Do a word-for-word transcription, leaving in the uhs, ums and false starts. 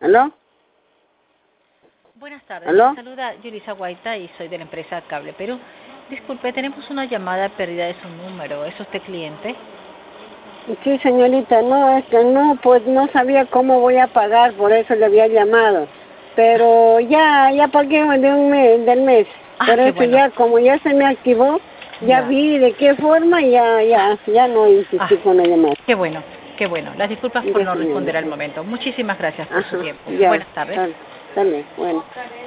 ¿Aló? Buenas tardes, ¿Aló? me saluda Yulisa Guaita y soy de la empresa Cable Perú. Disculpe, tenemos una llamada perdida de su número. ¿Es usted cliente? Sí, señorita, no, es que no, pues no sabía cómo voy a pagar, por eso le había llamado. Pero ya, ya pagué de un mes, del mes. Ah, Por qué eso bueno. ya, como ya se me activó, ya, Ya. vi de qué forma y ya, ya, ya no Ah, insistí con la llamada. qué bueno, qué bueno. Las disculpas por Ya, no responder al señorita. momento. Muchísimas gracias por su Ajá, tiempo. ya, Buenas tardes. está, está bien, bueno.